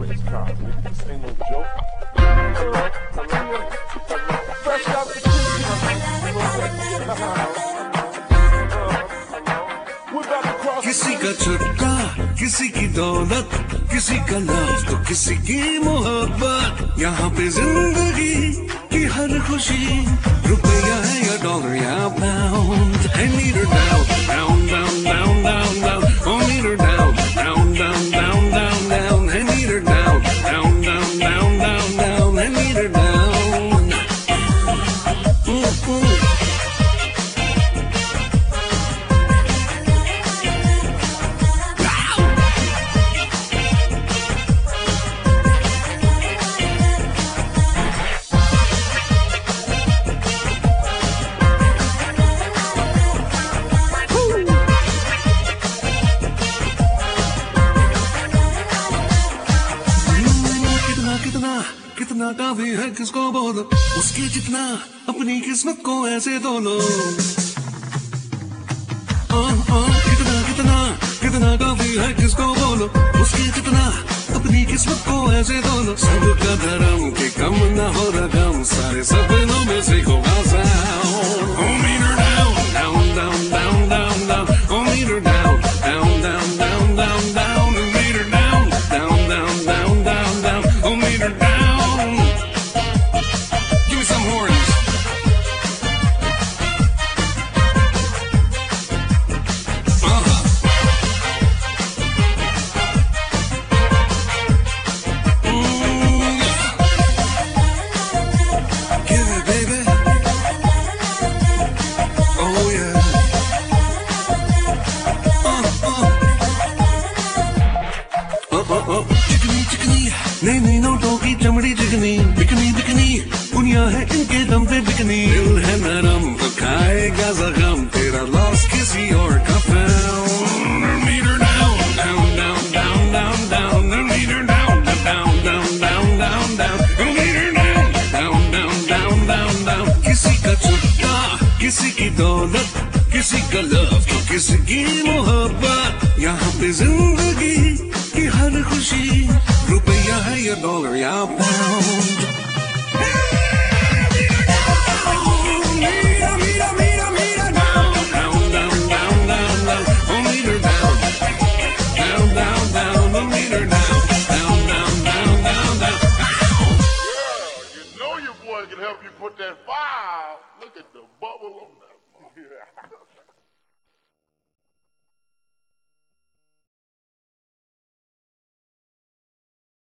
this cop. This ain't no joke. Fresh out the किसी का छुट्टा, किसी की दौलत, किसी का लव तो किसी की मोहब्बत। यहाँ पे जिंदगी की हर खुशी रुपया है या डॉलर या pound. I need her down, down, down, down, down, down. Oh, need her down, down, down, down, down, down. I need her down, down, down, down, down, down. I need her down. कितना काफी है किसको बोलो, उसकी जितना अपनी किस्मत को ऐसे दो लो। कितना कितना कितना काफी है किसको बोलो, उसकी जितना अपनी किस्मत को ऐसे दो लो। सबका धर्म के कम ना हो रकम, सारे सपनों में से होगा sound. Oh, meet her down, down, down, down, down, down. Oh, meet her down, down, down, down, down, down. And meet her down, down, down, down, down, down. Oh, meet her down. चिकनी चिकनी नई नई नोटों की चमड़ी चिकनी, bikini bikini दुनिया है इनके दम पे बिकनी। दिल है नरम तो खाएगा जख्म, तेरा लॉस किसी और का found. Meet her down, down, down, down, down, down. Meet her down, down, down, down, down, down. Meet her down, down, down, down, down, down. किसी का छुट्टा, किसी की दौलत, किसी का लव तो किसी की मोहब्बत। यहाँ पे जिंदगी की हर खुशी रुपया है या डॉलर या पाउंड।